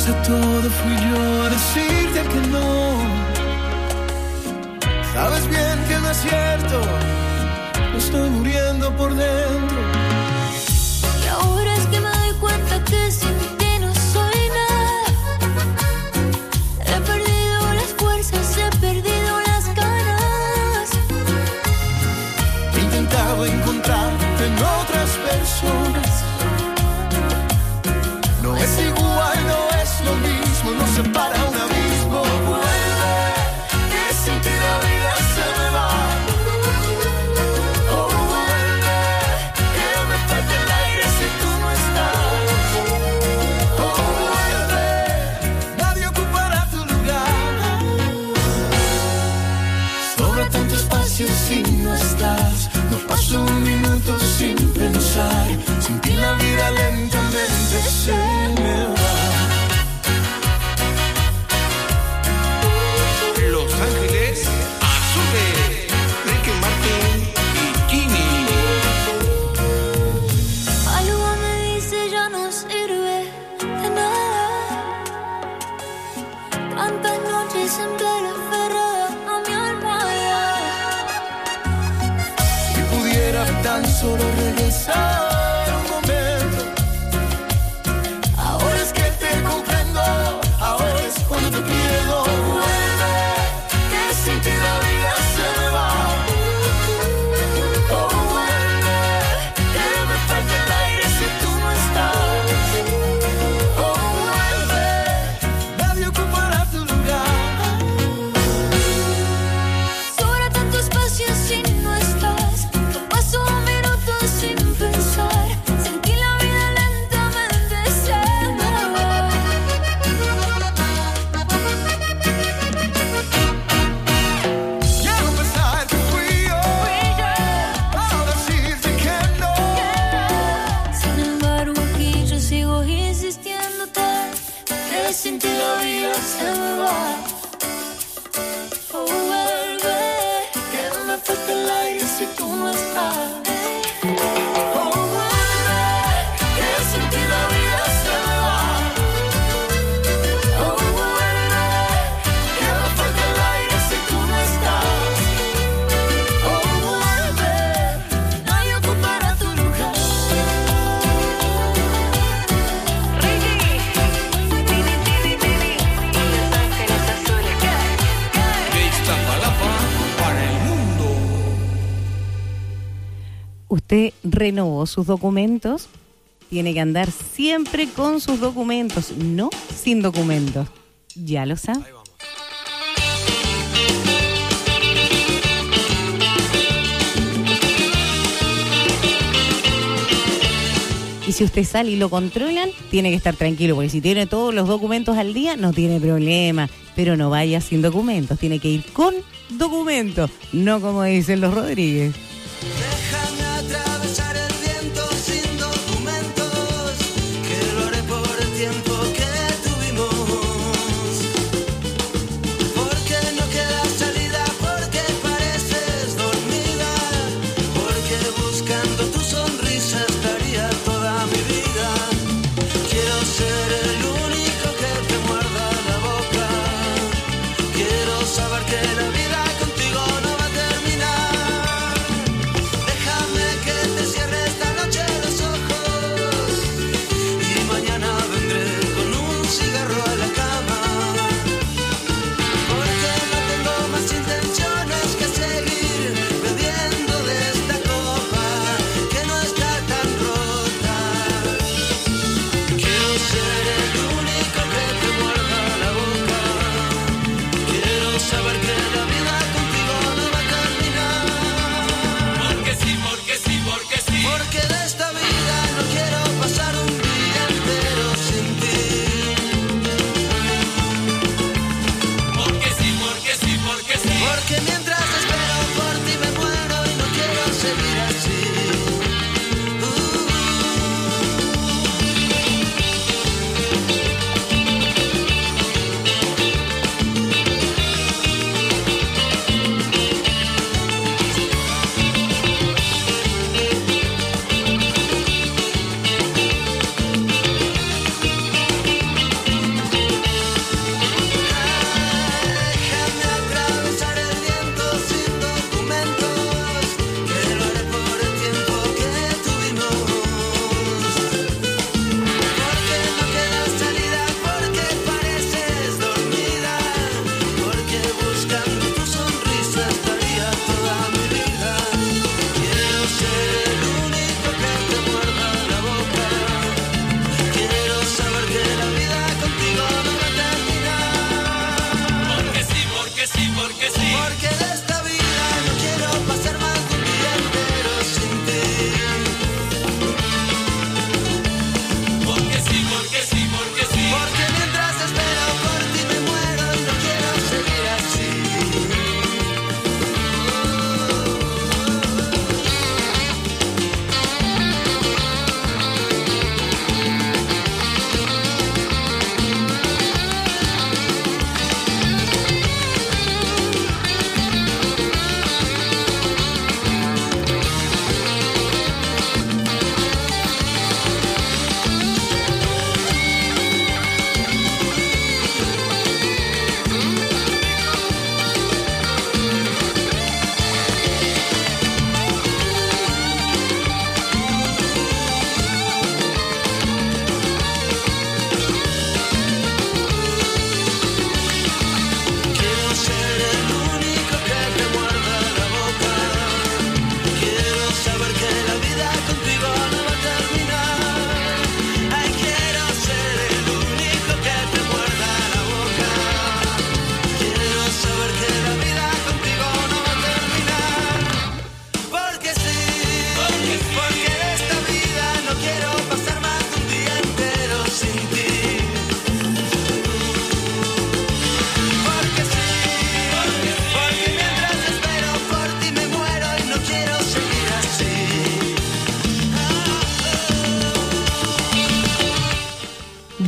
de todo fui yo a decirte que no. Sabes bien que no es cierto, me estoy muriendo por dentro. Y ahora es que me doy cuenta que sin ti no soy nada. He perdido las fuerzas, he perdido las ganas. He intentado encontrarte en otras personas. No es igual, no es lo mismo, nos separa un abismo. Vuelve, que sin ti la vida se me va. Oh, vuelve, que me falta el aire si tú no estás. Oh, vuelve, nadie ocupará tu lugar. Sobra tanto espacio si no estás. No paso un minuto sin pensar. Sin ti la vida lentamente se me va. Los Ángeles Azules, Ricky Martin y Ginny. Algo me dice ya no sirve de nada. Tantas noches en plena aferrada a mi almohada. Si pudiera tan solo regresar un momento. Ahora es que te comprendo, ahora es cuando te pierdo. Vuelve, que sin ti la vida se me va. Oh, vuelve, que me falta el aire si tú no estás. Oh, vuelve, nadie ocupará tu lugar. Sobra tanto espacio si no estás. No paso un minuto sin pensar. Sin ti la vida lentamente se me va. Quiero pensar que fui yo para decirte que no. Sin embargo aquí yo sigo insistiéndote que sin ti la vida se me va. Oh, vuelve, que no me falta el aire si tú no estás. Oh, vuelve, que sin ti la vida se me va. Oh, vuelve, que no me falta el aire si tú no estás. Oh, vuelve, nadie ocupará tu lugar. De Iztapalapa para el mundo. Usted renovó sus documentos, tiene que andar siempre con sus documentos, no sin documentos. Ya lo sabe. Ahí vamos. Y si usted sale y lo controlan, tiene que estar tranquilo, porque si tiene todos los documentos al día, no tiene problema. Pero no vaya sin documentos, tiene que ir con documentos, no como dicen los Rodríguez. Déjame atravesar el viento sin documentos, que lo haré por el tiempo que tuvimos. Porque no queda salida, porque pareces dormida, porque buscando tu sonrisa estaría toda mi vida. Quiero ser el único que te muerda la boca. Quiero saber que la vida contigo no va a terminar. Déjame que te cierre esta noche los ojos y mañana vendré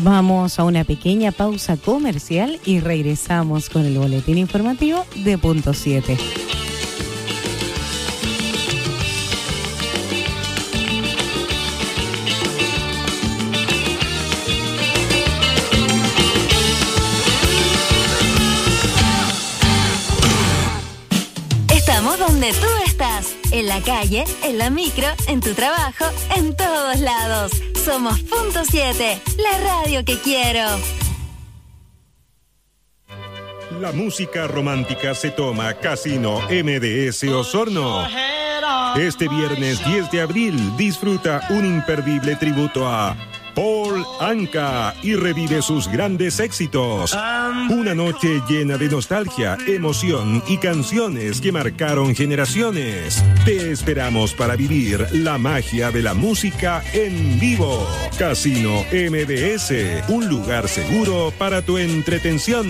Vamos a una pequeña pausa comercial y regresamos con el boletín informativo de Punto 7. Estamos donde tú estás, en la calle, en la micro, en tu trabajo, en todos lados. Somos Punto 7, la radio que quiero. La música romántica se toma Casino MDS Osorno. Este viernes 10 de abril disfruta un imperdible tributo a Paul Anka y revive sus grandes éxitos. Una noche llena de nostalgia, emoción y canciones que marcaron generaciones. Te esperamos para vivir la magia de la música en vivo. Casino MDS, un lugar seguro para tu entretención.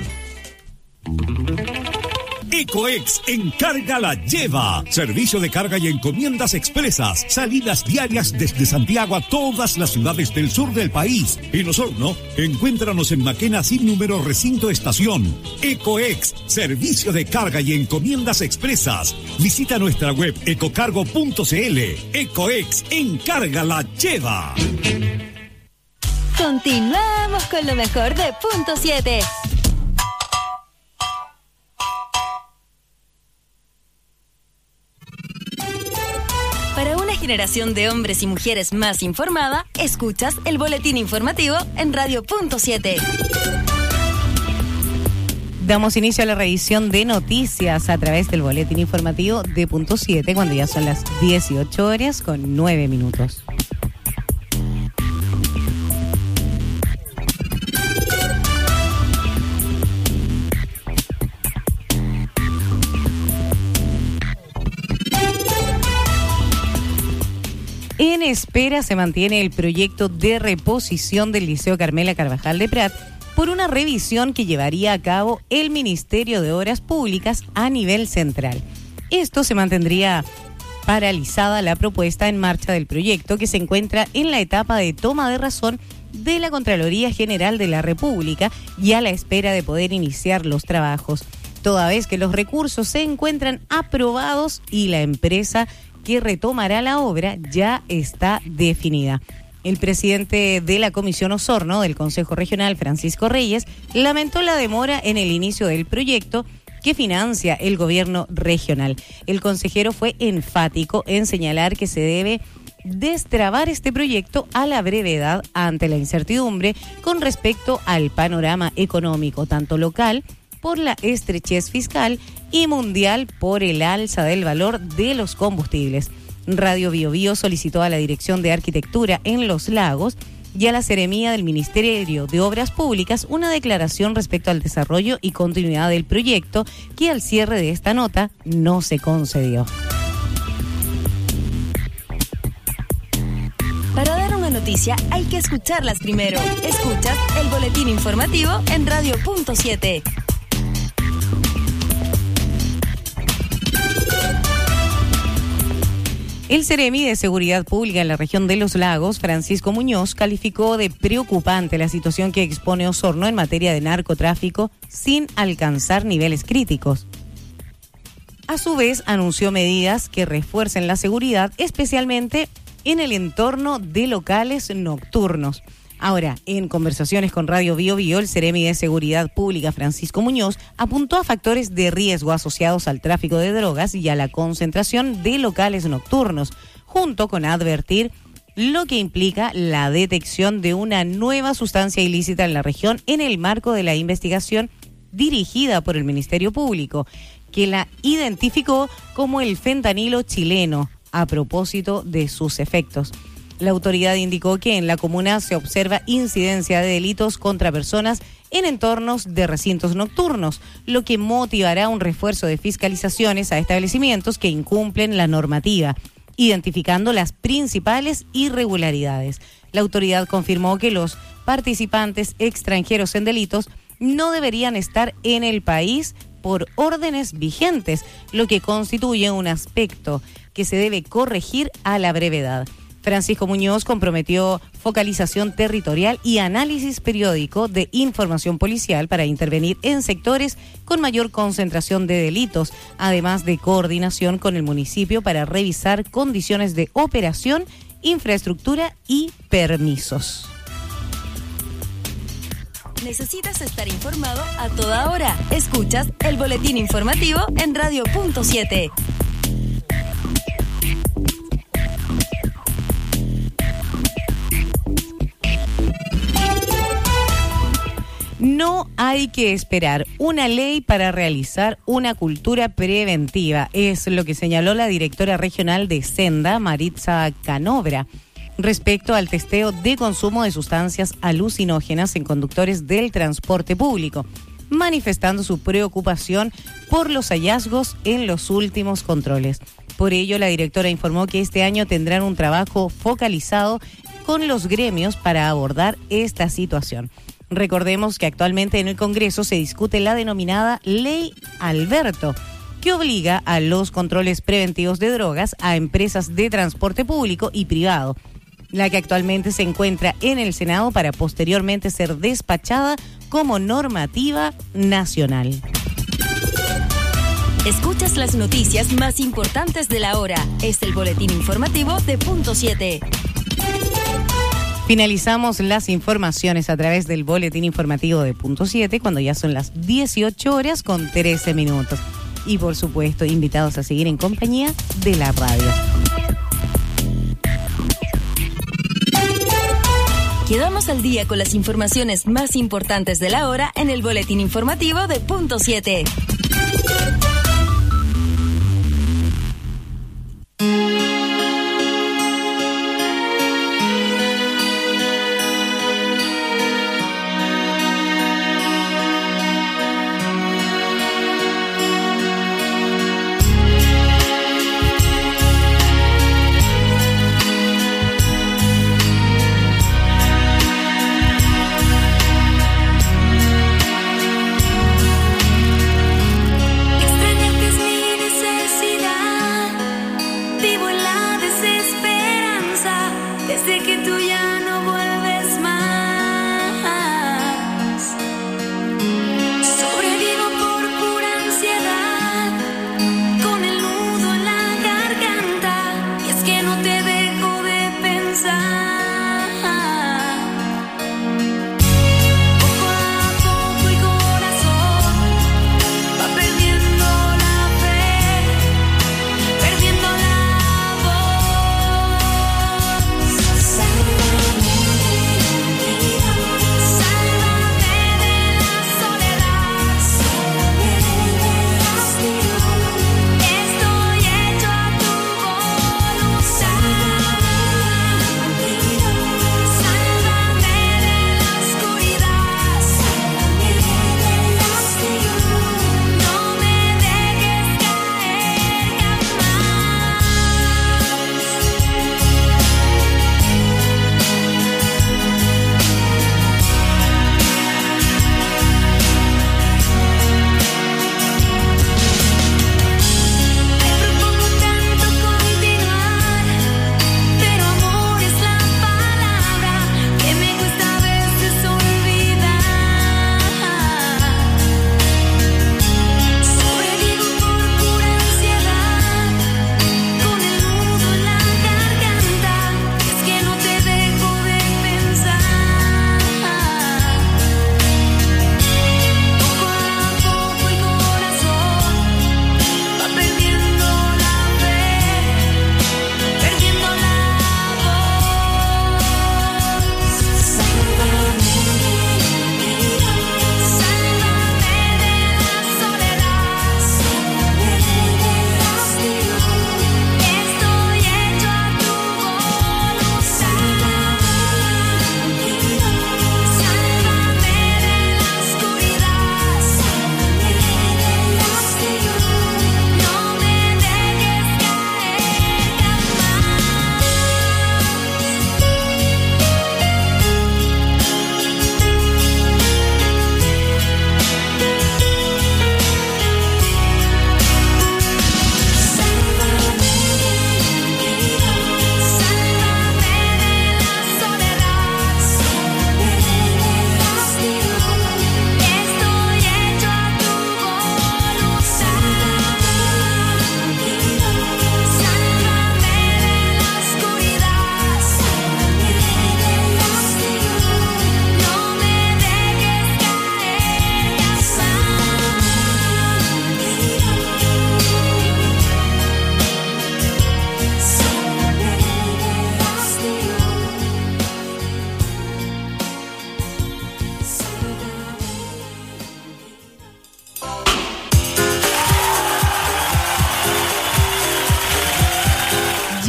Ecoex Encarga la Lleva. Servicio de carga y encomiendas expresas. Salidas diarias desde Santiago a todas las ciudades del sur del país. En Osorno, encuéntranos en Maquena sin número recinto estación. Ecoex, servicio de carga y encomiendas expresas. Visita nuestra web ecocargo.cl. Ecoex Encarga la Lleva. Continuamos con lo mejor de Punto 7. Para una generación de hombres y mujeres más informada, escuchas el boletín informativo en Radio Punto 7. Damos inicio a la revisión de noticias a través del boletín informativo de Punto 7 cuando ya son las 18 horas con 9 minutos. En espera se mantiene el proyecto de reposición del Liceo Carmela Carvajal de Prat por una revisión que llevaría a cabo el Ministerio de Obras Públicas a nivel central. Esto se mantendría paralizada la propuesta en marcha del proyecto, que se encuentra en la etapa de toma de razón de la Contraloría General de la República y a la espera de poder iniciar los trabajos, toda vez que los recursos se encuentran aprobados y la empresa que retomará la obra ya está definida. El presidente de la Comisión Osorno del Consejo Regional, Francisco Reyes, lamentó la demora en el inicio del proyecto que financia el gobierno regional. El consejero fue enfático en señalar que se debe destrabar este proyecto a la brevedad ante la incertidumbre con respecto al panorama económico, tanto local por la estrechez fiscal y mundial por el alza del valor de los combustibles. Radio Biobío solicitó a la Dirección de Arquitectura en Los Lagos y a la Seremía del Ministerio de Obras Públicas una declaración respecto al desarrollo y continuidad del proyecto, que al cierre de esta nota no se concedió. Para dar una noticia hay que escucharlas primero. Escuchas el boletín informativo en Radio Punto 7. El Seremi de Seguridad Pública en la región de Los Lagos, Francisco Muñoz, calificó de preocupante la situación que expone Osorno en materia de narcotráfico sin alcanzar niveles críticos. A su vez, anunció medidas que refuercen la seguridad, especialmente en el entorno de locales nocturnos. Ahora, en conversaciones con Radio Biobío, el Seremi de Seguridad Pública, Francisco Muñoz, apuntó a factores de riesgo asociados al tráfico de drogas y a la concentración de locales nocturnos, junto con advertir lo que implica la detección de una nueva sustancia ilícita en la región en el marco de la investigación dirigida por el Ministerio Público, que la identificó como el fentanilo chileno, a propósito de sus efectos. La autoridad indicó que en la comuna se observa incidencia de delitos contra personas en entornos de recintos nocturnos, lo que motivará un refuerzo de fiscalizaciones a establecimientos que incumplen la normativa, identificando las principales irregularidades. La autoridad confirmó que los participantes extranjeros en delitos no deberían estar en el país por órdenes vigentes, lo que constituye un aspecto que se debe corregir a la brevedad. Francisco Muñoz comprometió focalización territorial y análisis periódico de información policial para intervenir en sectores con mayor concentración de delitos, además de coordinación con el municipio para revisar condiciones de operación, infraestructura y permisos. ¿Necesitas estar informado a toda hora? Escuchas el boletín informativo en Radio Punto 7. No hay que esperar una ley para realizar una cultura preventiva, es lo que señaló la directora regional de Senda, Maritza Canobra, respecto al testeo de consumo de sustancias alucinógenas en conductores del transporte público, manifestando su preocupación por los hallazgos en los últimos controles. Por ello, la directora informó que este año tendrán un trabajo focalizado con los gremios para abordar esta situación. Recordemos que actualmente en el Congreso se discute la denominada Ley Alberto, que obliga a los controles preventivos de drogas a empresas de transporte público y privado, la que actualmente se encuentra en el Senado para posteriormente ser despachada como normativa nacional. Escuchas las noticias más importantes de la hora. Es el boletín informativo de Punto 7. Finalizamos las informaciones a través del boletín informativo de Punto 7 cuando ya son las 18 horas con 13 minutos. Y por supuesto, invitados a seguir en compañía de la radio. Quedamos al día con las informaciones más importantes de la hora en el boletín informativo de Punto 7.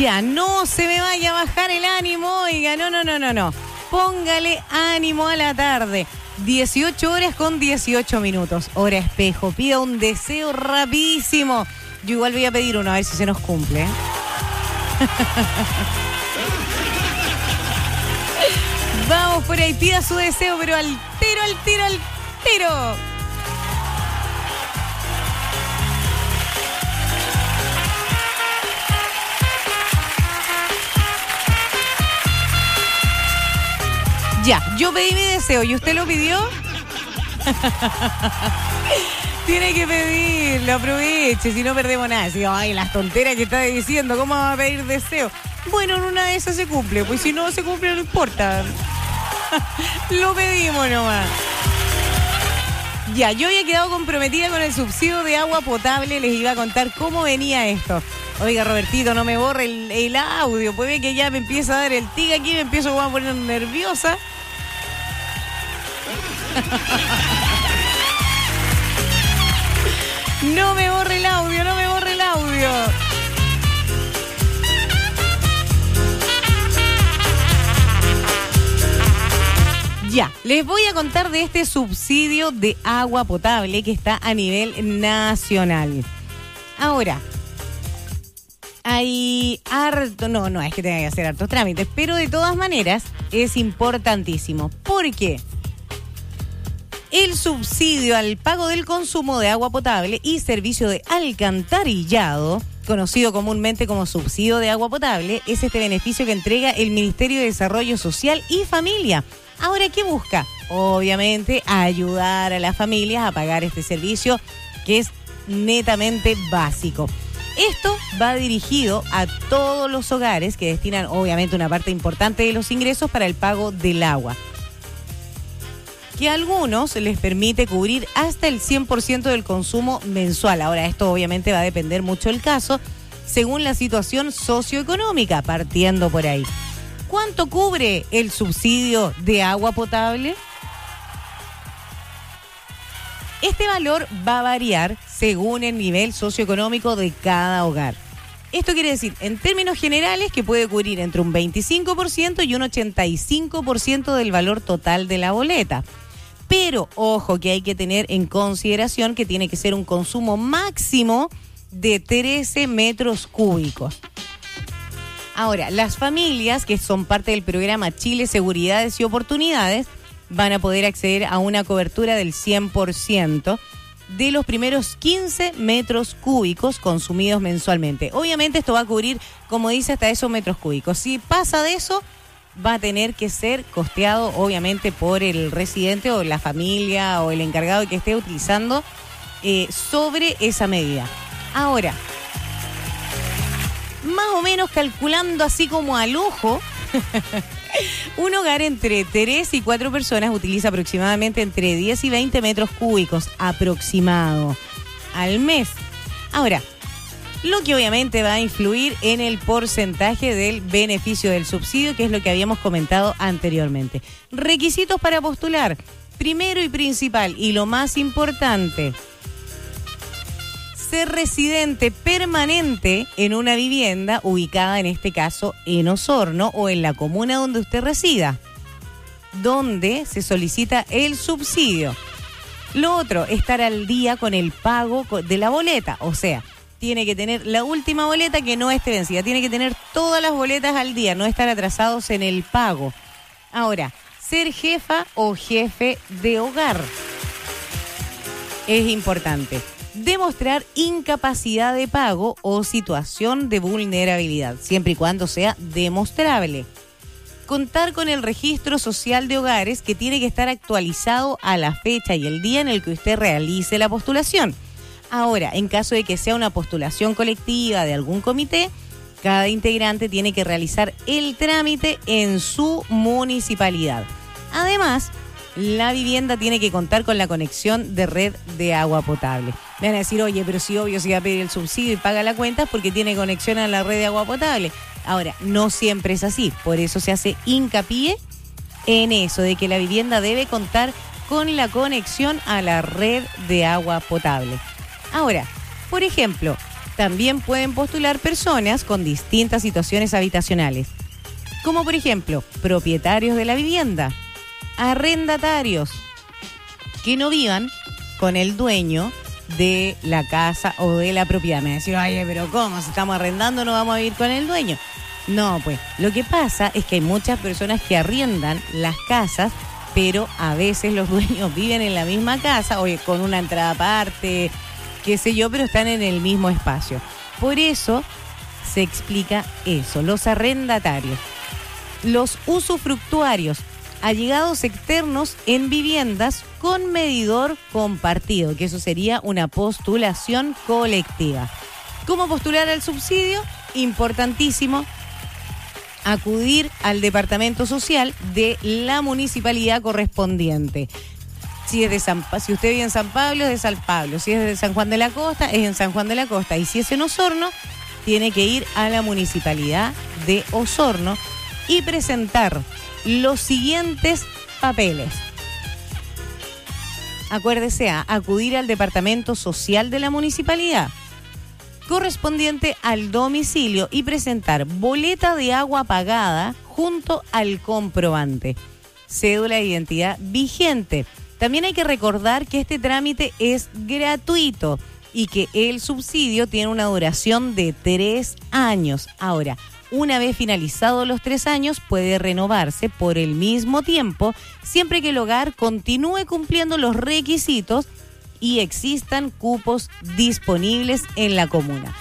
Ya, no se me vaya a bajar el ánimo, oiga, no. Póngale ánimo a la tarde. 18 horas con 18 minutos. Hora espejo. Pida un deseo rapidísimo. Yo igual voy a pedir uno, a ver si se nos cumple. Vamos por ahí, pida su deseo, pero al tiro. Ya, yo pedí mi deseo y usted lo pidió. Tiene que pedirlo, aproveche, si no perdemos nada. Si, ay, las tonteras que está diciendo, ¿cómo va a pedir deseo? Bueno, en una de esas se cumple, pues si no se cumple no importa. Lo pedimos nomás. Ya, yo había quedado comprometida con el subsidio de agua potable, les iba a contar cómo venía esto. Oiga, Robertito, no me borre el audio, puede que ya me empieza a dar el tic aquí, me empiezo a poner nerviosa. No me borre el audio. Ya, les voy a contar de este subsidio de agua potable que está a nivel nacional. Ahora, hay harto, no es que tenga que hacer hartos trámites, pero de todas maneras es importantísimo. ¿Por qué? El subsidio al pago del consumo de agua potable y servicio de alcantarillado, conocido comúnmente como subsidio de agua potable, es este beneficio que entrega el Ministerio de Desarrollo Social y Familia. Ahora, ¿qué busca? Obviamente, ayudar a las familias a pagar este servicio que es netamente básico. Esto va dirigido a todos los hogares que destinan, obviamente, una parte importante de los ingresos para el pago del agua, que a algunos les permite cubrir hasta el 100% del consumo mensual. Ahora, esto obviamente va a depender mucho del caso, según la situación socioeconómica, partiendo por ahí. ¿Cuánto cubre el subsidio de agua potable? Este valor va a variar según el nivel socioeconómico de cada hogar. Esto quiere decir, en términos generales, que puede cubrir entre un 25% y un 85% del valor total de la boleta. Pero, ojo, que hay que tener en consideración que tiene que ser un consumo máximo de 13 metros cúbicos. Ahora, las familias que son parte del programa Chile Seguridades y Oportunidades van a poder acceder a una cobertura del 100% de los primeros 15 metros cúbicos consumidos mensualmente. Obviamente esto va a cubrir, como dice, hasta esos metros cúbicos. Si pasa de eso, va a tener que ser costeado, obviamente, por el residente o la familia o el encargado que esté utilizando sobre esa medida. Ahora, más o menos calculando así como al ojo, un hogar entre 3 y 4 personas utiliza aproximadamente entre 10 y 20 metros cúbicos aproximado al mes. Ahora, lo que obviamente va a influir en el porcentaje del beneficio del subsidio, que es lo que habíamos comentado anteriormente. Requisitos para postular. Primero y principal, y lo más importante, ser residente permanente en una vivienda ubicada, en este caso, en Osorno o en la comuna donde usted resida, donde se solicita el subsidio. Lo otro, estar al día con el pago de la boleta, o sea, tiene que tener la última boleta que no esté vencida, tiene que tener todas las boletas al día, no estar atrasados en el pago. Ahora, ser jefa o jefe de hogar es importante. Demostrar incapacidad de pago o situación de vulnerabilidad, siempre y cuando sea demostrable. Contar con el registro social de hogares, que tiene que estar actualizado a la fecha y el día en el que usted realice la postulación. Ahora, en caso de que sea una postulación colectiva de algún comité, cada integrante tiene que realizar el trámite en su municipalidad. Además, la vivienda tiene que contar con la conexión de red de agua potable. Me van a decir, oye, pero si obvio se va a pedir el subsidio y paga la cuenta porque tiene conexión a la red de agua potable. Ahora, no siempre es así. Por eso se hace hincapié en eso, de que la vivienda debe contar con la conexión a la red de agua potable. Ahora, por ejemplo, también pueden postular personas con distintas situaciones habitacionales, como por ejemplo, propietarios de la vivienda, arrendatarios, que no vivan con el dueño de la casa o de la propiedad. Me decían, oye, pero ¿cómo? Si estamos arrendando no vamos a vivir con el dueño. No, pues, lo que pasa es que hay muchas personas que arriendan las casas, pero a veces los dueños viven en la misma casa, o con una entrada aparte, qué sé yo, pero están en el mismo espacio. Por eso se explica eso, los arrendatarios. Los usufructuarios, allegados externos en viviendas con medidor compartido, que eso sería una postulación colectiva. ¿Cómo postular al subsidio? Importantísimo, acudir al departamento social de la municipalidad correspondiente. Si usted vive en San Pablo, es de San Pablo. Si es de San Juan de la Costa, es en San Juan de la Costa. Y si es en Osorno, tiene que ir a la municipalidad de Osorno y presentar los siguientes papeles. Acuérdese a acudir al departamento social de la municipalidad correspondiente al domicilio y presentar boleta de agua pagada junto al comprobante, cédula de identidad vigente. También hay que recordar que este trámite es gratuito y que el subsidio tiene una duración de 3 años. Ahora, una vez finalizados los 3 años, puede renovarse por el mismo tiempo, siempre que el hogar continúe cumpliendo los requisitos y existan cupos disponibles en la comuna.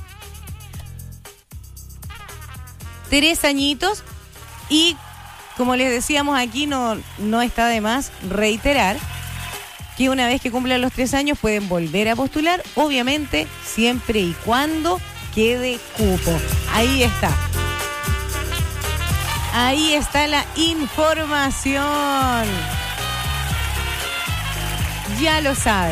3 añitos y, como les decíamos aquí, no está de más reiterar que una vez que cumplan los 3 años pueden volver a postular, obviamente siempre y cuando quede cupo. Ahí está. Ahí está la información. Ya lo saben.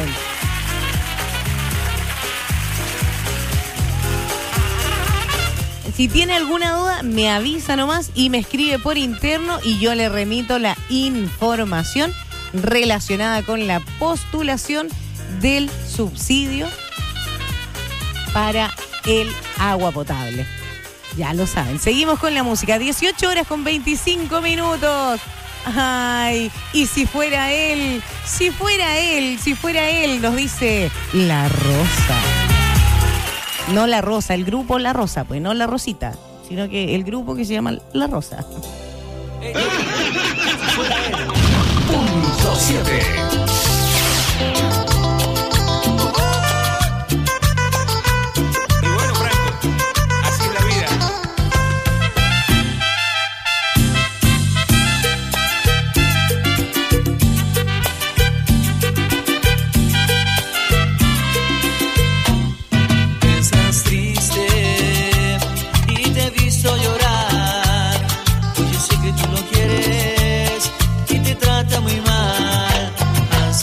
Si tiene alguna duda, me avisa nomás y me escribe por interno y yo le remito la información relacionada con la postulación del subsidio para el agua potable. Ya lo saben. Seguimos con la música. 18 horas con 25 minutos. Ay, y si fuera él, nos dice La Rosa. No La Rosa, el grupo La Rosa, pues no La Rosita, sino que el grupo que se llama La Rosa. Punto 7. Muy mal,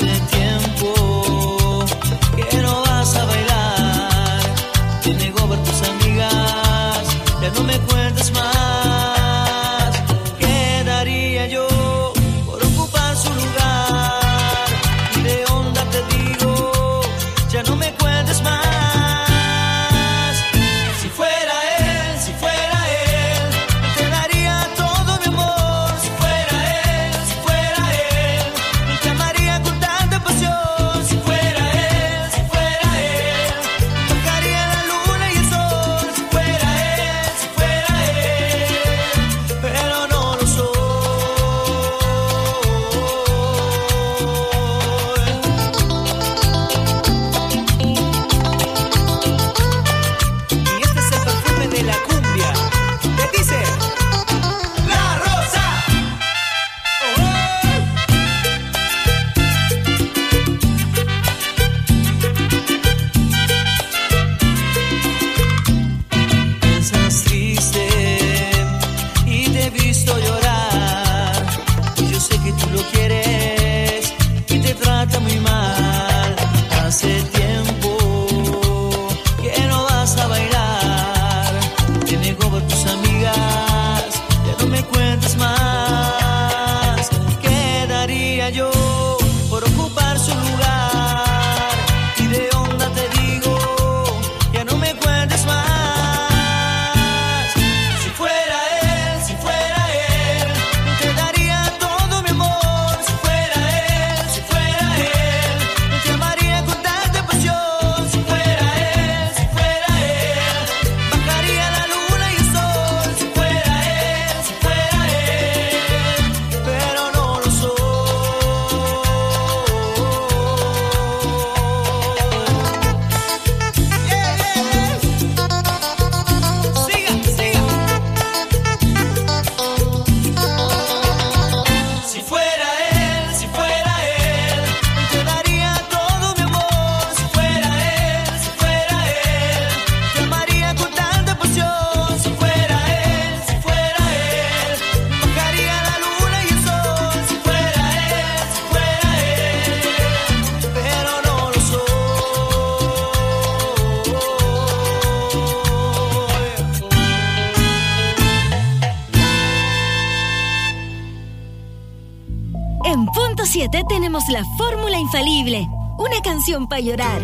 En Punto 7 tenemos la fórmula infalible. Una canción para llorar.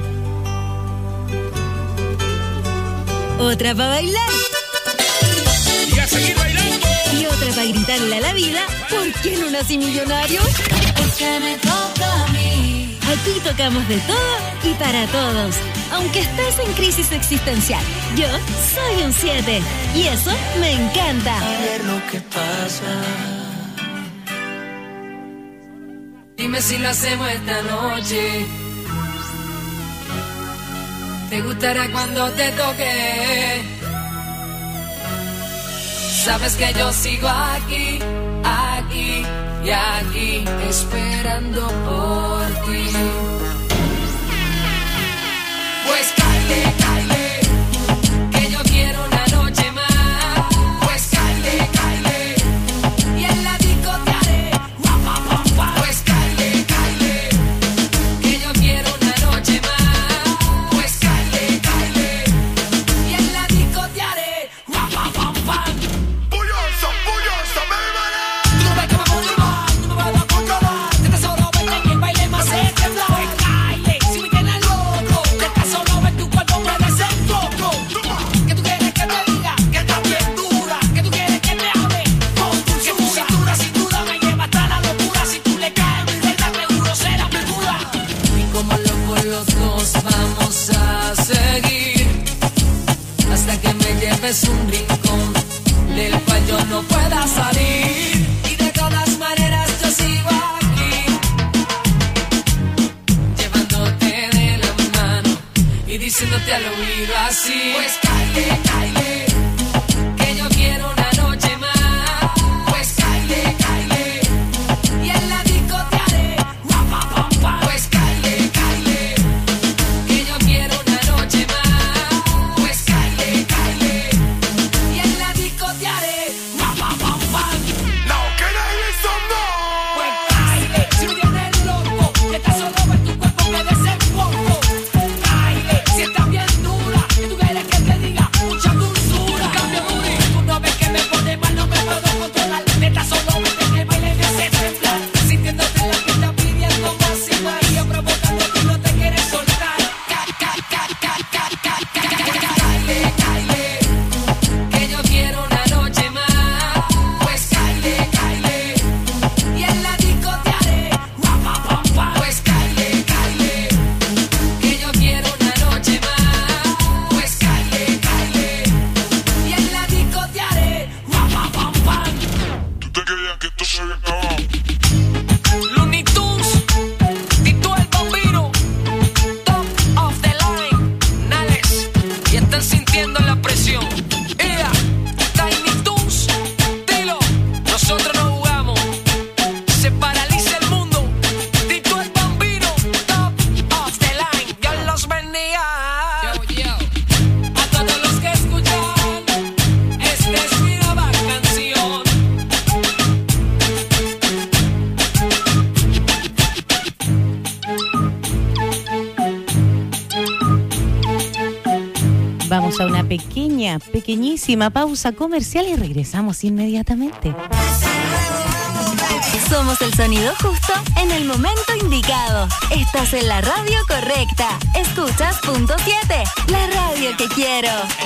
Otra para bailar. Y a seguir bailando. Y otra para gritarle a la vida, ¿por qué no nací millonario? Porque me toca a mí. Aquí tocamos de todo y para todos. Aunque estés en crisis existencial, yo soy un 7. Y eso me encanta. A ver lo que pasa. Dime si lo hacemos esta noche. ¿Te gustará cuando te toque? Sabes que yo sigo aquí, aquí y aquí, esperando por ti. Pues cáele, cáele, que yo quiero una noche más. Pues cáele, cáele, y en la disco te haré. Pues cáele, cáele, que yo quiero una noche más. Pues cáele, cáele, y en la disco te haré. Bullosa, bébala. Tú no ves que me pongo mal, tú no me vas a controlar. Te solo vete y el baile más se te da. Pues cáele, si me tienes loco. Te solo ves tu cuerpo puede ser poco. Que tú quieres que te diga que estás bien dura. Que tú quieres que te hable con dulzura. Sin duda me lleva hasta la locura. Si tú le caes, mi verdad seguro será mi duda. Y como locos los dos vamos a seguir hasta que me lleves un rincón del cual yo no pueda salir. Y de todas maneras yo sigo aquí, llevándote de la mano y diciéndote al oído así. Pues cáele, cáele, que yo quiero una noche más. Pues cáele, cáele, y en la disco te haré. Pues cáele, cáele, que yo quiero una noche más. Pues cáele, cáele, y en la disco te haré. Now can I hear some noise? Pues cáele, si me tienes loco, que estás solo ver tu cuerpo puede ser poco. Cáele, si estás bien dura, que tú quieres que te diga mucha dulzura. Cambio booty, tú no ves que me pone mal, no me puedo controlar. Neta, solo vete en el baile me hace temblar. Sintiéndote la que estás pidiendo más y más. Y yo provocando, tú no te quieres soltar. Cáele, cáele, que yo quiero una noche más. Pues cáele, cáele, y en la disco te haré. Pues cáele, cáele, que yo quiero una noche más. Pues cáele, cáele, y en la disco te haré. ¿Tú te creías que esto se había acabado? Looney Tunes, Tito el Bambino, top of the line, Nales, y están sintiendo la presión. Ea, Tiny Toons, dilo, nosotros no jugamos, se paraliza el mundo. Tito el Bambino, top of the line, Dios los bendiga. A todos los que escuchan, esta es mi nueva canción. Vamos a una pequeñísima pausa comercial y regresamos inmediatamente. Somos el sonido justo en el momento indicado. Estás en la radio correcta. Escuchas Punto 7, la radio que quiero.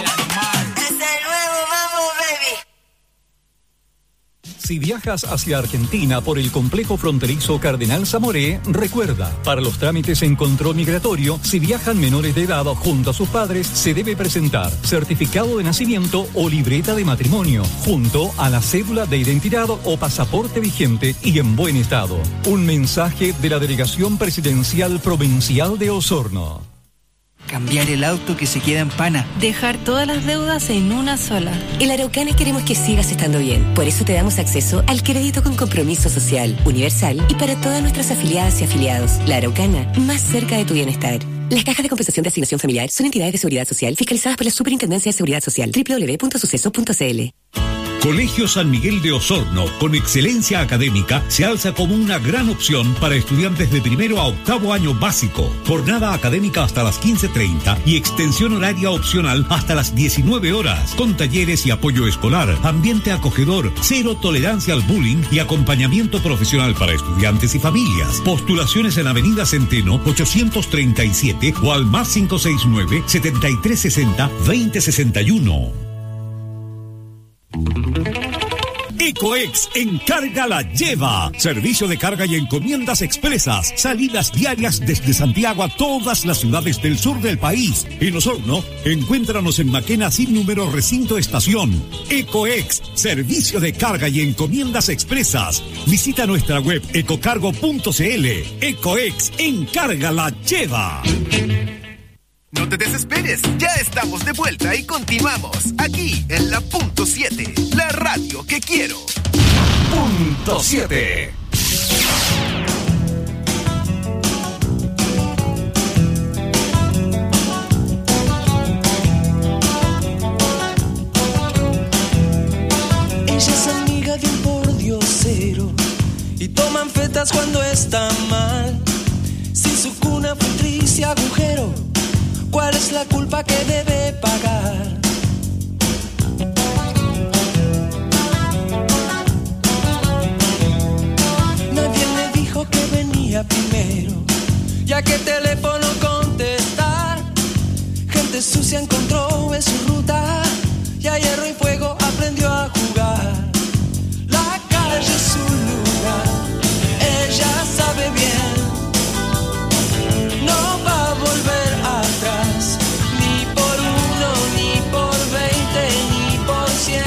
Si viajas hacia Argentina por el complejo fronterizo Cardenal Zamoré, recuerda, para los trámites en control migratorio, si viajan menores de edad junto a sus padres, se debe presentar certificado de nacimiento o libreta de matrimonio, junto a la cédula de identidad o pasaporte vigente y en buen estado. Un mensaje de la Delegación Presidencial Provincial de Osorno. Cambiar el auto que se queda en pana. Dejar todas las deudas en una sola. En La Araucana queremos que sigas estando bien. Por eso te damos acceso al crédito con compromiso social, universal y para todas nuestras afiliadas y afiliados. La Araucana, más cerca de tu bienestar. Las cajas de compensación de asignación familiar son entidades de seguridad social fiscalizadas por la Superintendencia de Seguridad Social. www.suceso.cl. Colegio San Miguel de Osorno, con excelencia académica, se alza como una gran opción para estudiantes de primero a octavo año básico. Jornada académica hasta las 15:30 y extensión horaria opcional hasta las 19 horas, con talleres y apoyo escolar, ambiente acogedor, cero tolerancia al bullying y acompañamiento profesional para estudiantes y familias. Postulaciones en Avenida Centeno 837 o al más 569-7360-2061. Ecoex Encarga la Lleva. Servicio de carga y encomiendas expresas. Salidas diarias desde Santiago a todas las ciudades del sur del país. En Osorno, encuéntranos en Maquena sin número recinto estación. Ecoex, servicio de carga y encomiendas expresas. Visita nuestra web ecocargo.cl. Ecoex Encarga la Lleva. No te desesperes, ya estamos de vuelta y continuamos aquí en la Punto 7, la radio que quiero. Punto 7. Ella es amiga de un pordiosero y toman fetas cuando está mal. Si su cuna fue un triste agujero, ¿cuál es la culpa que debe pagar? Nadie le dijo que venía primero, ya que teléfono contestar. Gente sucia encontró en su ruta y a hierro y fuego aprendió a jugar. La calle es su lugar, ella sabe bien. No va a volver atrás, ni por 1, ni por 20, ni por 100.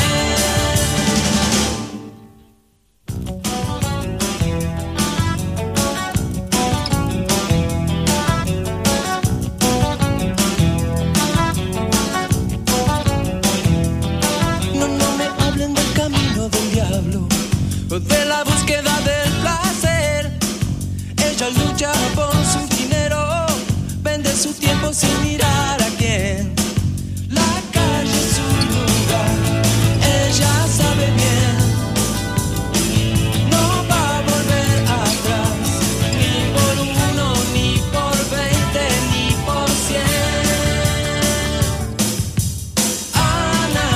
No me hablen del camino del diablo, de la búsqueda del placer. Ella lucha por su dinero, vende su tiempo sin mirar a quién. La calle es su lugar, ella sabe bien. No va a volver atrás, ni por 1, ni por 20, ni por 100. Ana,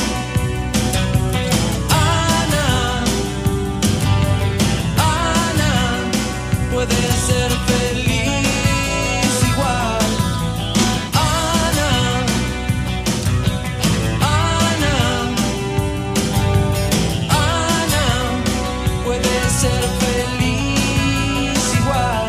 Ana, Ana, puede ser feliz igual. Ana, Ana, Ana, puede ser feliz igual.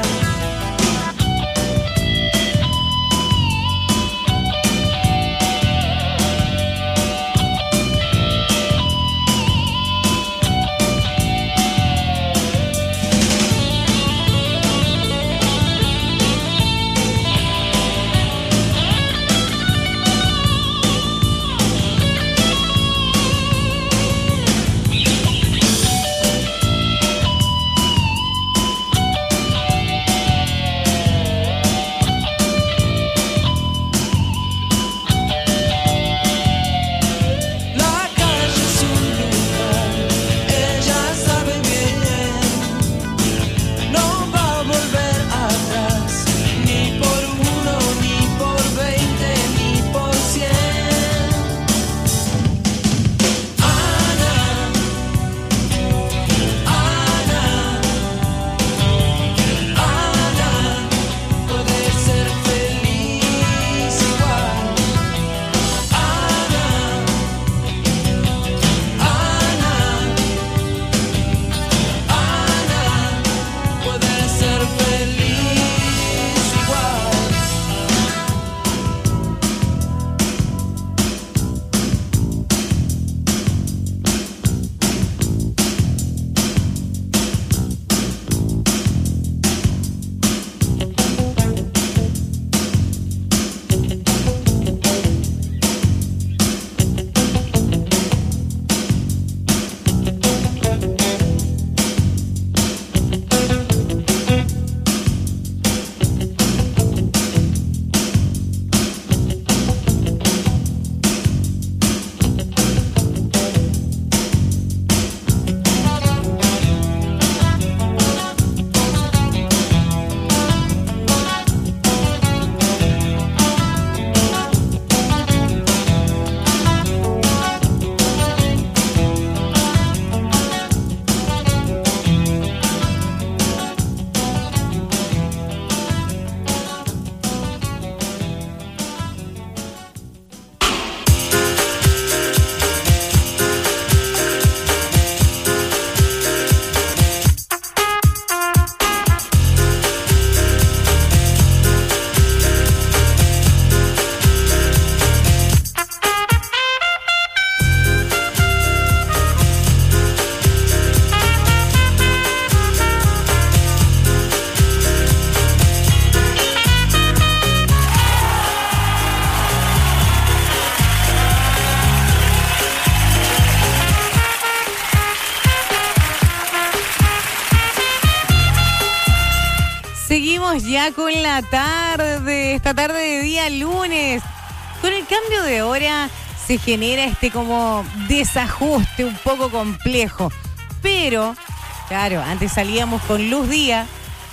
Seguimos ya con la tarde, esta tarde de día lunes. Con el cambio de hora se genera este como desajuste un poco complejo. Pero, claro, antes salíamos con luz día,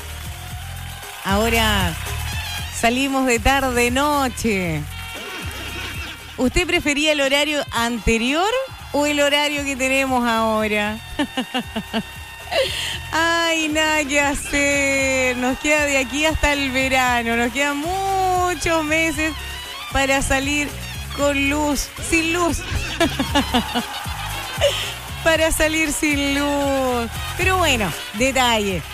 ahora salimos de tarde noche. ¿Usted prefería el horario anterior o el horario que tenemos ahora? Ay, nada que hacer. Nos queda de aquí hasta el verano. Nos quedan muchos meses para salir con luz, sin luz. Para salir sin luz. Pero bueno, detalle.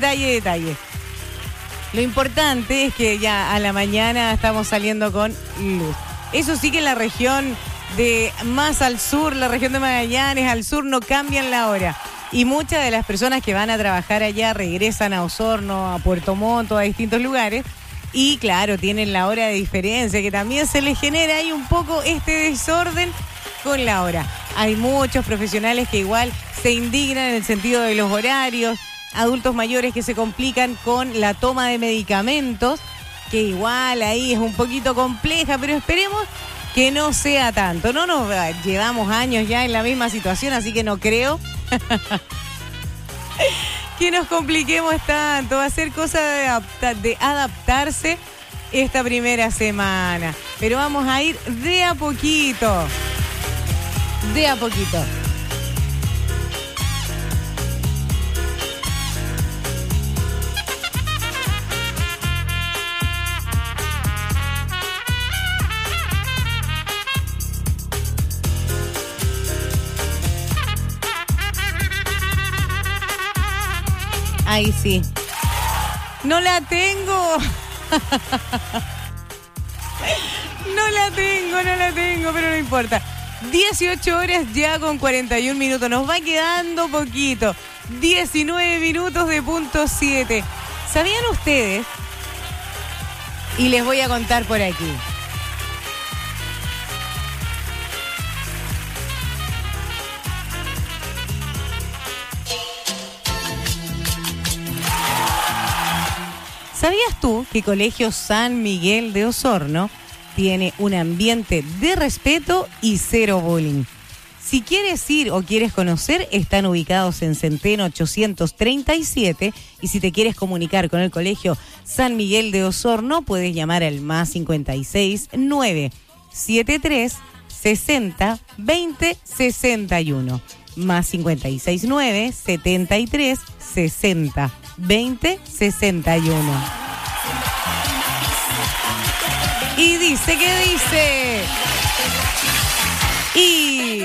Lo importante es que ya a la mañana estamos saliendo con luz. Eso sí que en la región de más al sur, la región de Magallanes, al sur, no cambian la hora. Y muchas de las personas que van a trabajar allá regresan a Osorno, a Puerto Montt, a distintos lugares. Y claro, tienen la hora de diferencia, que también se les genera ahí un poco este desorden con la hora. Hay muchos profesionales que igual se indignan en el sentido de los horarios, adultos mayores que se complican con la toma de medicamentos, que igual ahí es un poquito compleja, pero esperemos que no sea tanto. No nos llevamos años ya en la misma situación, así que no creo que nos compliquemos tanto. Va a ser cosa de adaptarse esta primera semana. Pero vamos a ir de a poquito. De a poquito. Ahí sí. No la tengo. No la tengo, pero no importa. 18 horas ya con 41 minutos. Nos va quedando poquito. 19 minutos de punto 7. ¿Sabían ustedes? Y les voy a contar por aquí. ¿Sabías tú que Colegio San Miguel de Osorno tiene un ambiente de respeto y cero bullying? Si quieres ir o quieres conocer, están ubicados en Centeno 837, y si te quieres comunicar con el Colegio San Miguel de Osorno, puedes llamar al +56 973 60 20 61. +56 973 60 20 61. Y dice que dice. Y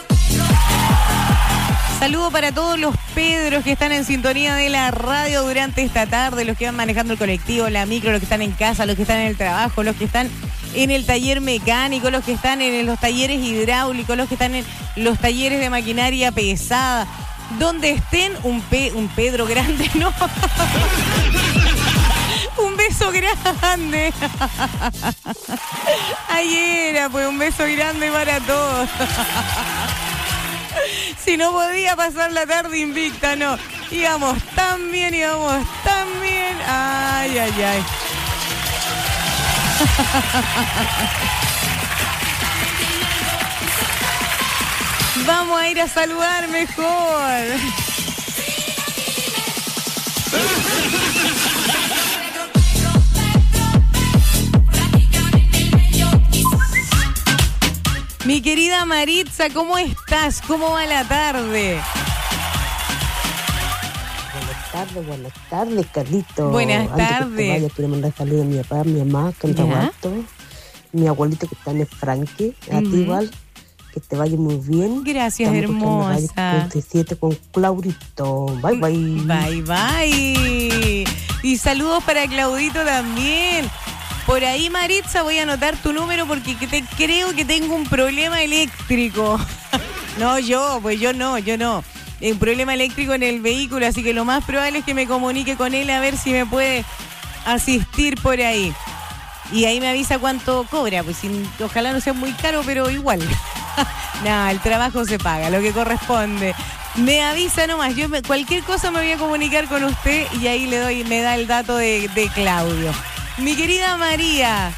saludo para todos los Pedros que están en sintonía de la radio durante esta tarde, los que van manejando el colectivo, la micro, los que están en casa, los que están en el trabajo, los que están en el taller mecánico, los que están en los talleres hidráulicos, los que están en los talleres de maquinaria pesada. Donde estén, un Pedro grande, ¿no? Un beso grande. Ayer, pues un beso grande para todos. Si no podía pasar la tarde invicta, no. Íbamos tan bien. Ay, ay, ay. Vamos a ir a saludar mejor. Mi querida Maritza, ¿cómo estás? ¿Cómo va la tarde? Buenas tardes, Carlito. Buenas tardes. Antes que te vaya, quiero mandar saludos a mi papá, a mi mamá, que está muerto, mi abuelito que está en el Franque, a ti igual. Que te vaya muy bien. Gracias, hermosa. 27 con Claudito. Bye, bye. Bye, bye. Y saludos para Claudito también. Por ahí, Maritza, voy a anotar tu número porque creo que tengo un problema eléctrico. No, yo no. Un problema eléctrico en el vehículo, así que lo más probable es que me comunique con él a ver si me puede asistir por ahí. Y ahí me avisa cuánto cobra, pues ojalá no sea muy caro, pero igual. Nada, el trabajo se paga, lo que corresponde. Me avisa nomás, cualquier cosa me voy a comunicar con usted y ahí me da el dato de Claudio. Mi querida María.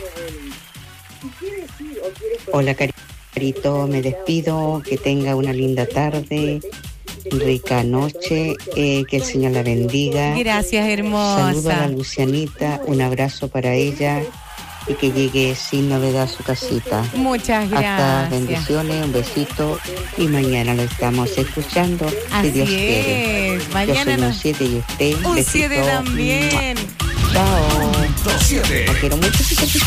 Hola, Carito, me despido, que tenga una linda tarde, rica noche, que el Señor la bendiga. Gracias, hermosa. Saludo a la Lucianita, un abrazo para ella y que llegue sin novedad a su casita. Muchas gracias. Hasta bendiciones, un besito y mañana lo estamos escuchando. Así si Dios es. quiere. Mañana yo soy un 7 y usted. Un besito. 7 también. Chao. 7. Te quiero mucho,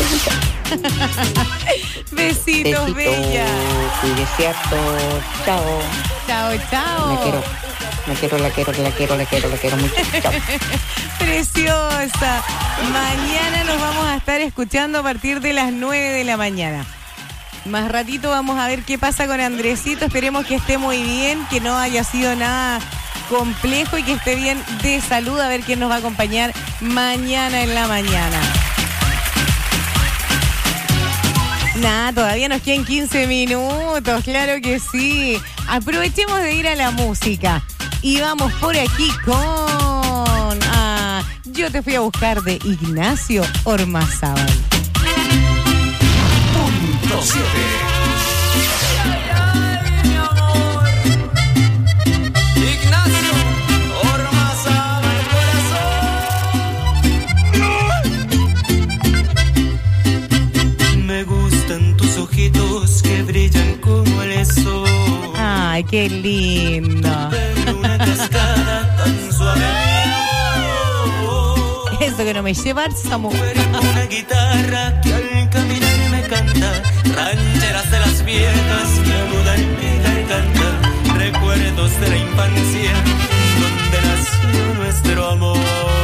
Besitos, bella. Cuídese harto. Chao. Chao, chao. La quiero mucho. Chao. Preciosa. Mañana nos vamos a estar escuchando a partir de las 9 de la mañana. Más ratito vamos a ver qué pasa con Andresito. Esperemos que esté muy bien, que no haya sido nada complejo y que esté bien de salud. A ver quién nos va a acompañar mañana en la mañana. Nada, todavía nos quedan 15 minutos, claro que sí. Aprovechemos de ir a la música. Y vamos por aquí con Yo te fui a buscar de Ignacio Ormazábal. Punto 7. Mi amor, Ignacio Ormazábal, corazón. Me gustan tus ojitos que brillan como el sol. Ay, qué lindo. Una cascada tan suave. Eso que no me lleva al amor. Una guitarra que al caminar me canta, rancheras de las viejas que anudan mi garganta, recuerdos de la infancia donde nació nuestro amor.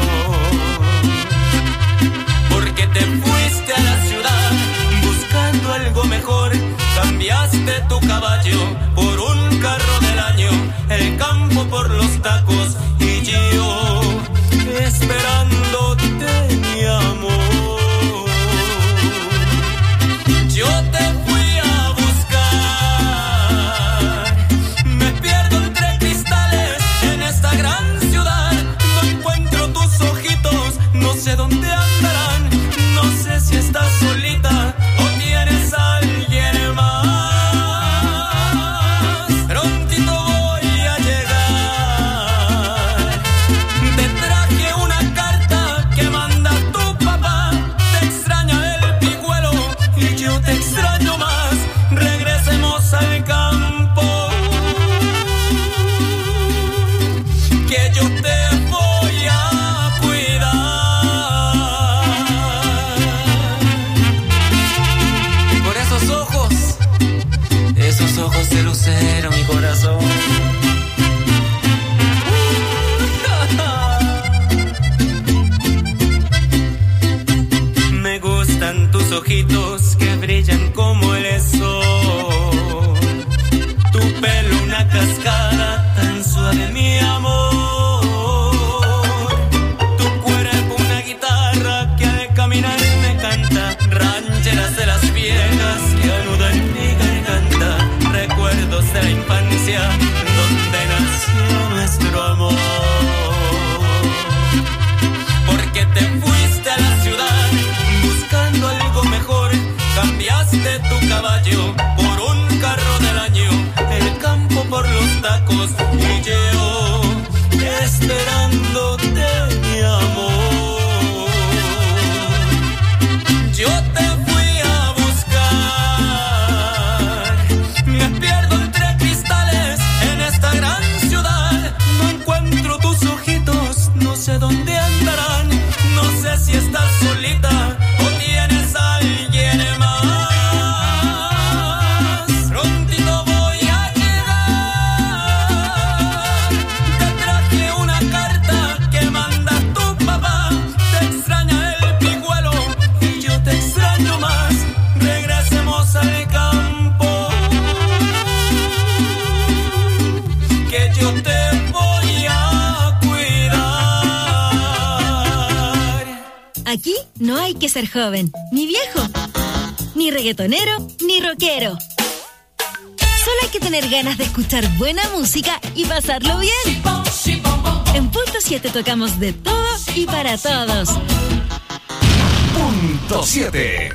Porque te fuiste a la ciudad buscando algo mejor, cambiaste tu caballo por un carro del año, el campo por los tacos y yo esperándote, mi amor. Yo te fui a buscar, me pierdo entre cristales en esta gran ciudad, no encuentro tus ojitos, no sé dónde andarán, no sé si estás solita o tienes a alguien más. Prontito voy a llegar, te traje una carta que manda tu papá, te extraña el pijuelo y yo te extraño más, regresemos al campo, que yo te voy a cuidar. Por esos ojos de lucero, mi corazón. Me gustan tus ojitos que brillan como el sol, tu pelo una cascada tan suave, mi amor, tu cuerpo una guitarra que al caminar me canta, rancheras de las viejas que anudan mi garganta, recuerdos de la infancia donde nació nuestro amor. Porque te fuiste a la ciudad buscando algo mejor, cambiaste tu caballo por un carro del año, el campo por los tacos y yo esperándote, mi amor. Yo te fui a buscar, me pierdo entre cristales en esta gran ciudad, no encuentro tus ojitos, no sé dónde andarán, no sé si estás solita o tienes a alguien más. Prontito voy a llegar, te traje una carta que manda tu papá, te extraña el pijuelo y yo te extraño más, regresemos al campo, que yo te voy a cuidar. Aquí no hay que ser joven, ni viejo, ni reggaetonero, ni rockero. Solo hay que tener ganas de escuchar buena música y pasarlo bien. En Punto 7 tocamos de todo y para todos. Punto 7.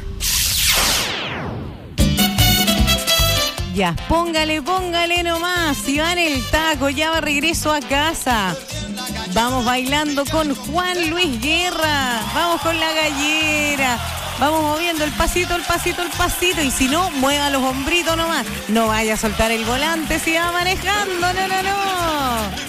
Ya, póngale nomás. Si va en el taco, ya va regreso a casa. Vamos bailando con Juan Luis Guerra. Vamos con la gallera. Vamos moviendo el pasito. Y si no, mueva los hombritos nomás. No vaya a soltar el volante si va manejando. No.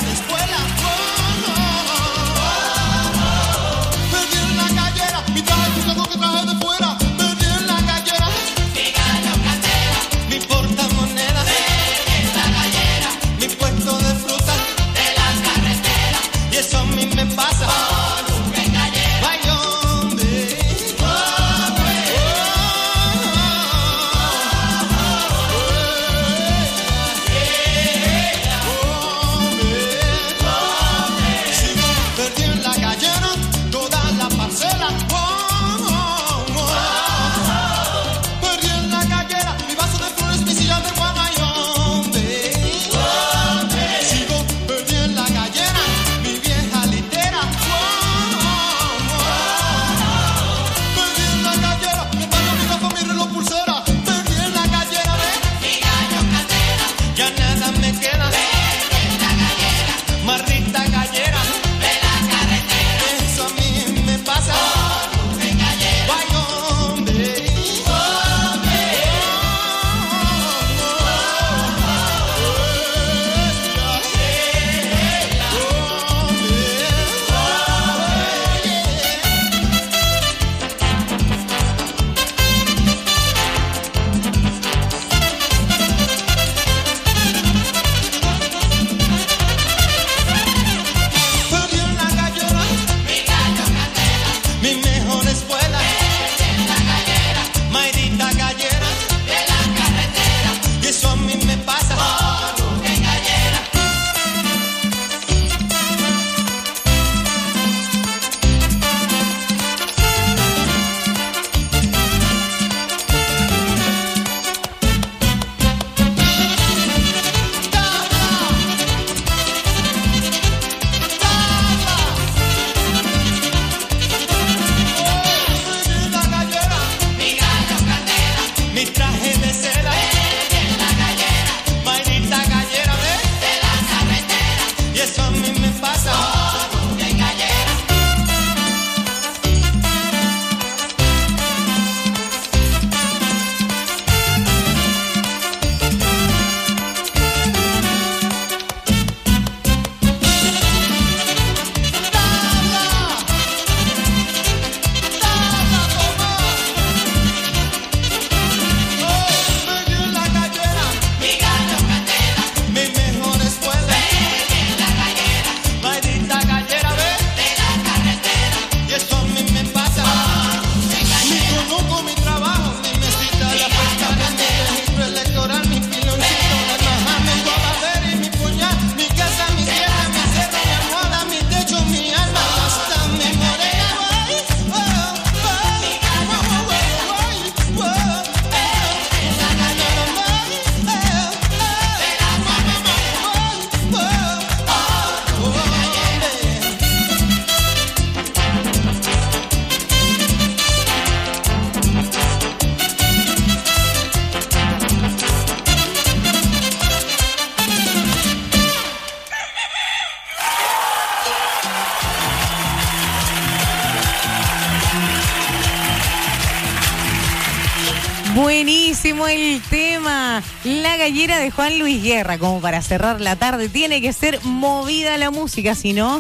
Buenísimo el tema. La gallera de Juan Luis Guerra. Como para cerrar la tarde, tiene que ser movida la música, si no.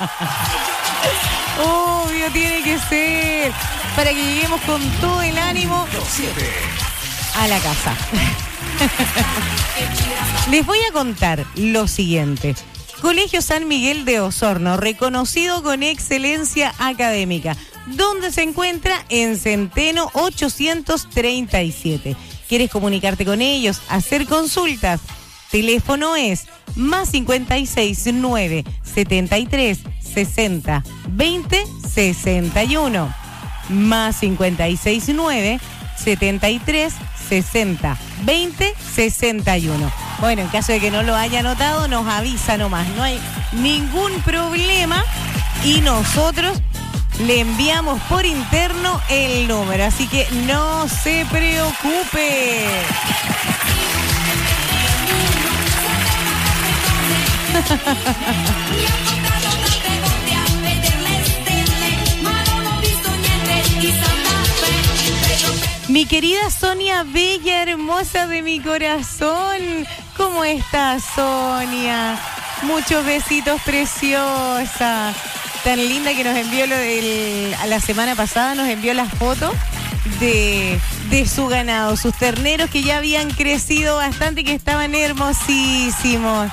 Obvio, tiene que ser. Para que lleguemos con todo el ánimo a la casa. Les voy a contar lo siguiente. Colegio San Miguel de Osorno, reconocido con excelencia académica. ¿Dónde se encuentra? En Centeno 837. ¿Quieres comunicarte con ellos? Hacer consultas. Teléfono es +56 9 73 60 20 61. +56 9 73 60 20 61. Bueno, en caso de que no lo haya anotado, nos avisa nomás. No hay ningún problema y nosotros le enviamos por interno el número. Así que no se preocupe. Mi querida Sonia Bella, hermosa de mi corazón. ¿Cómo estás, Sonia? Muchos besitos, preciosa. Tan linda que nos envió a la semana pasada, nos envió las fotos de su ganado, sus terneros que ya habían crecido bastante y que estaban hermosísimos.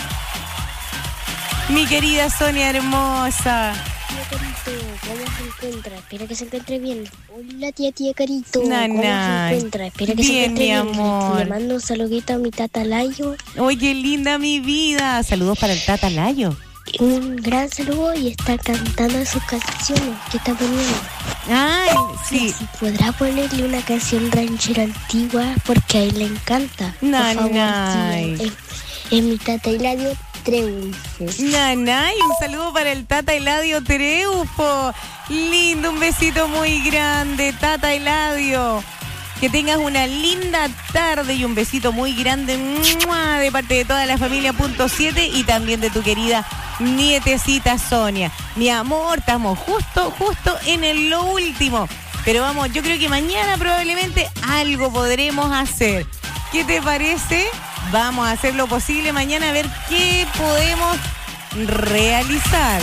Mi querida Sonia hermosa. ¿Cómo se encuentra? Espero que se encuentre bien. Hola, tía Carito. Nanay. ¿Cómo se encuentra? Espero que se encuentre mi bien. amor. Le mando un saludito a mi tata Layo. ¡Ay, qué linda mi vida! Saludos para el tata Layo. Un gran saludo y está cantando sus canciones que está poniendo. Ay, sí. Si podrá ponerle una canción ranchera antigua porque a él le encanta. Por favor, tía. Es mi tata Eladio Treufo. Nanay, un saludo para el tata Eladio Treufo. Lindo, un besito muy grande, tata Eladio. Que tengas una linda tarde y un besito muy grande de parte de toda la familia Punto 7 y también de tu querida nietecita Sonia. Mi amor, estamos justo en lo último. Pero vamos, yo creo que mañana probablemente algo podremos hacer. ¿Qué te parece? Vamos a hacer lo posible mañana a ver qué podemos realizar.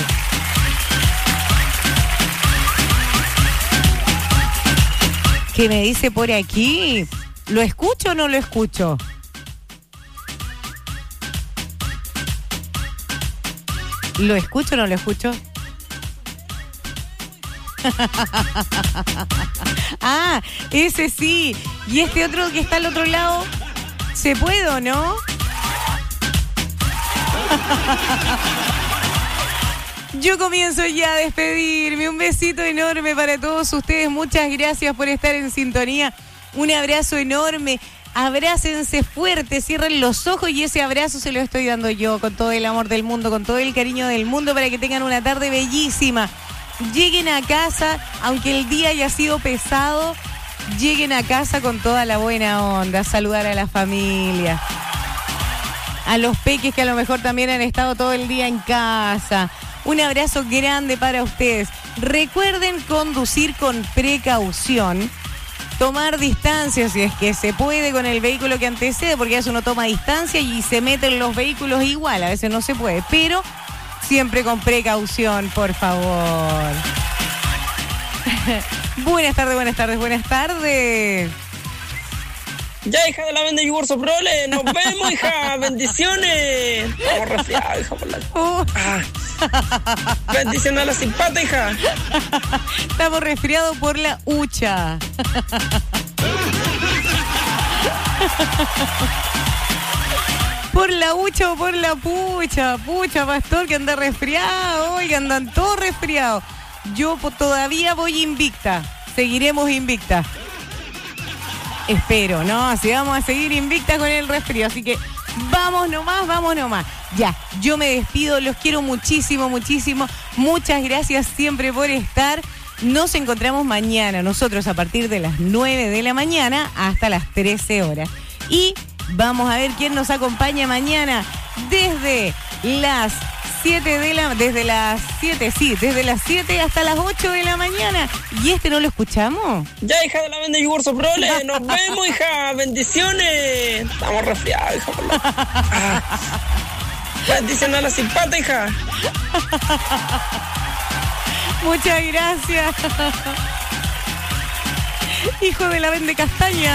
¿Qué me dice por aquí? ¿Lo escucho o no lo escucho? ¿Lo escucho o no lo escucho? Ah, ese sí. Y este otro que está al otro lado, ¿se puede o no? Yo comienzo ya a despedirme. Un besito enorme para todos ustedes. Muchas gracias por estar en sintonía. Un abrazo enorme. Abrácense fuerte, cierren los ojos y ese abrazo se lo estoy dando yo con todo el amor del mundo, con todo el cariño del mundo para que tengan una tarde bellísima. Lleguen a casa, aunque el día haya sido pesado, lleguen a casa con toda la buena onda, saludar a la familia, a los peques que a lo mejor también han estado todo el día en casa. Un abrazo grande para ustedes. Recuerden conducir con precaución, tomar distancia si es que se puede con el vehículo que antecede, porque a veces uno toma distancia y se meten los vehículos igual, a veces no se puede, pero siempre con precaución, por favor. Buenas tardes. Ya, hija de la venda yogur soprole, nos vemos, hija, bendiciones. Estamos resfriados, hija, por la... Bendiciones a la simpata, hija. Estamos resfriados por la hucha. Por la hucha o por la pucha. Pucha, pastor, que anda resfriado. Oiga, andan todos resfriados. Yo todavía voy invicta. Seguiremos invicta. Espero, ¿no? Así vamos a seguir invictas con el resfrío. Así que vamos nomás. Ya, yo me despido. Los quiero muchísimo. Muchas gracias siempre por estar. Nos encontramos mañana, nosotros a partir de las 9 de la mañana hasta las 13 horas. Y vamos a ver quién nos acompaña mañana desde las 7 desde las 7 hasta las 8 de la mañana. ¿Y este no lo escuchamos? Ya, hija de la venda yogur soprole, nos vemos, hija, bendiciones. Estamos resfriados, hija, por la... Bendiciones a la simpata, hija. Muchas gracias. Hijo de la vende castaña.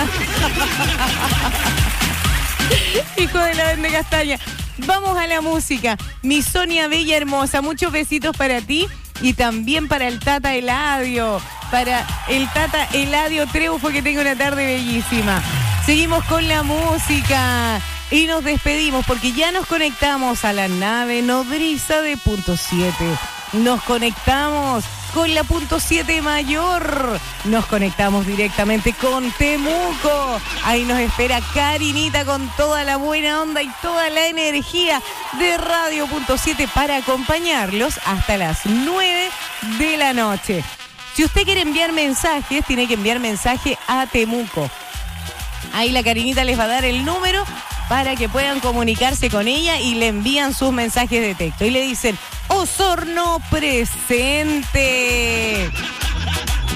Hijo de la vende castaña. Vamos a la música. Mi Sonia Bella hermosa, muchos besitos para ti y también para el Tata Eladio. Para el Tata Eladio Treufo, que tenga una tarde bellísima. Seguimos con la música y nos despedimos porque ya nos conectamos a la nave nodriza de Punto 7. nos conectamos con la punto 7 mayor. Nos conectamos directamente con Temuco. Ahí nos espera Karinita con toda la buena onda y toda la energía de Radio punto 7 para acompañarlos hasta las 9 de la noche. Si usted quiere enviar mensajes, tiene que enviar mensaje a Temuco. Ahí la Karinita les va a dar el número para que puedan comunicarse con ella y le envían sus mensajes de texto. Y le dicen, Osorno presente.